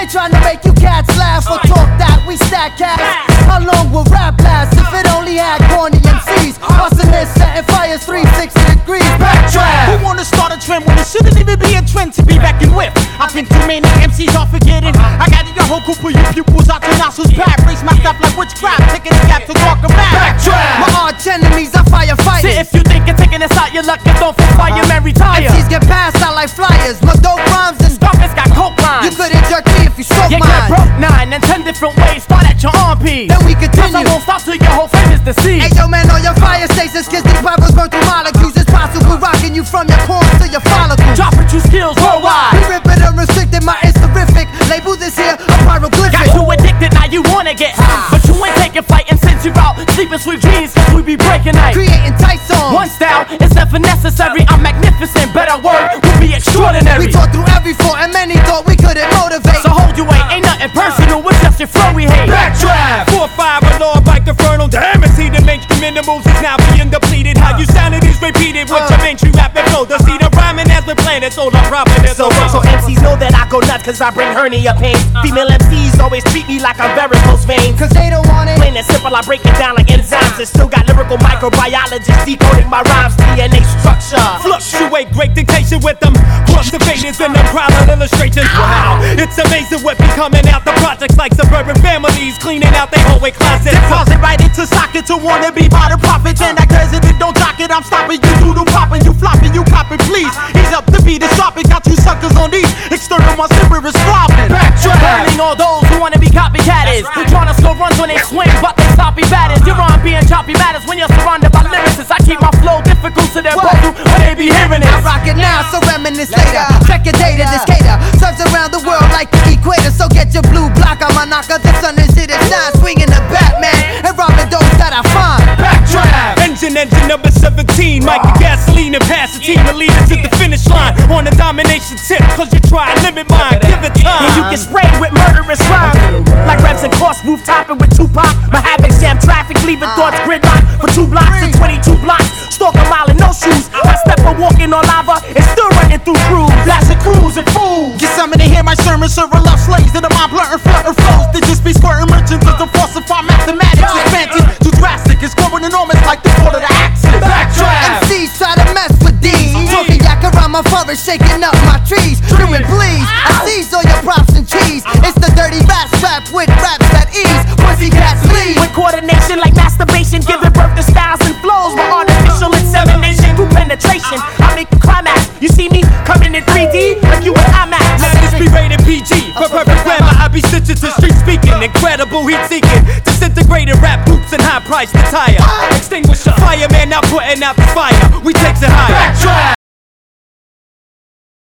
ain't trying to make you cats laugh or talk that we stack cats. How long will rap last if it only had corny MCs? Bustin' this, setting fires 360 degrees. Backtrack. Who wanna start a trend when it shouldn't even be a trend to be reckoned with? I've been too many MCs off forgetting. I got your whole group of you pupils out your nostrils back. Raise my stuff like witchcraft, taking the gap to walk around. Backtrack. My arch enemies are firefighting. See, if you think you're taking this out, you're lucky. Don't fit fire, Mary tire. MCs get passed out like flyers. My dope rhymes and Scarface got coke lines. you couldn't jerk me if you stroke You mine. get broke 9 and 10 different ways. Start at your armpit. Then we Cause continue. I won't stop till your whole frame is deceased. Hey yo man, on your fire stations, kiss these pipers burn through molecules. It's possible rocking you from your corns to your follicles. Dropping true skills worldwide. We rip it unrestricted, my it's terrific. Label this here a pyroglyphic. Got you addicted, now you wanna get high. But you ain't taking flight and since you out sleeping sweet dreams, cause we be breaking night. Creating tight songs. One style is never necessary. I'm magnificent, better word would be extraordinary. We taught through every fault and many thought we couldn't motivate. So hold your weight, ain't nothing personal, it's just your flow we hate. Backtrack. 4-5, a law bike infernal. Damn, it's the mainstream minimals is now being depleted. How you sounded is repeated. What your mainstream rapping flow. The seed of rhyming has been planted, so the profit is So MCs know that I go nuts cause I bring hernia pain. Female MCs always treat me like I'm varicose veins. Cause they don't want it. Plain and simple, I break it down like enzymes. And still got lyrical microbiologists decoding my rhymes, DNA structure. Fluctuate, great dictation with them. Plus the faders and them private illustrations. Wow, it's amazing what be coming out. The projects like suburban families cleaning out their hallway closets. Deposit right into socket to wanna be by the profits. And that president don't jock it, I'm stopping you. Doodle popping, you flopping, you copping, please. He's up to beat, it's dropping. Got you suckers on these. External, my silver is flopping. Backtrack. Burning all those who wanna be copycatters. Trying to score runs when they swing, but they sloppy batters. You're on being choppy matters when you're surrounded by lyricists. I keep my flow difficult so they're both through when they be hearing it. I rock it now, so reminisce later. Check your data, this cater serves around the world like the equator. So get your blue block on my knocker. The sun is here to shine, swinging the Batman and robbing those that I find. Backtrack. Engine number 17. Mike the gasoline and pass the team and lead it to the finish line. On the domination tip, cause you try and limit mine. Give it time. And you get sprayed with murderous rhymes. Like Rebs and Cost rooftoping with Tupac. My habits jam traffic, leaving thoughts gridlock for 2 blocks and 22 blocks. Stalk a mile in no shoes. I step a walking on lava and still running through crews. Blasting crews and fools. Get some to hear my sermons, serve a love slaves that are my blurting, flirting flows. They just be squirting merchants of the falsify mathematics. It's fancy, too drastic, it's growing enormous like the fall of the axis. Backtrack. MCs try to mess with these. Talking yak around my forest, shaking up my trees. Doing please, I seize all your props and cheese. It's the dirty rap strap with raps at ease. Pussycats leave. With coordination like masturbation, giving birth to styles and flows. With artificial insemination through penetration, I make you climax. You see me coming in 3D like you an IMAX. Let this be rated PG. For perfect grammar, I be stitching to street speaking. Incredible heat seeking. Disintegrated rap groups and high priced attire. Extinguisher. Fireman now putting out the fire. We takes it higher. Backtrack.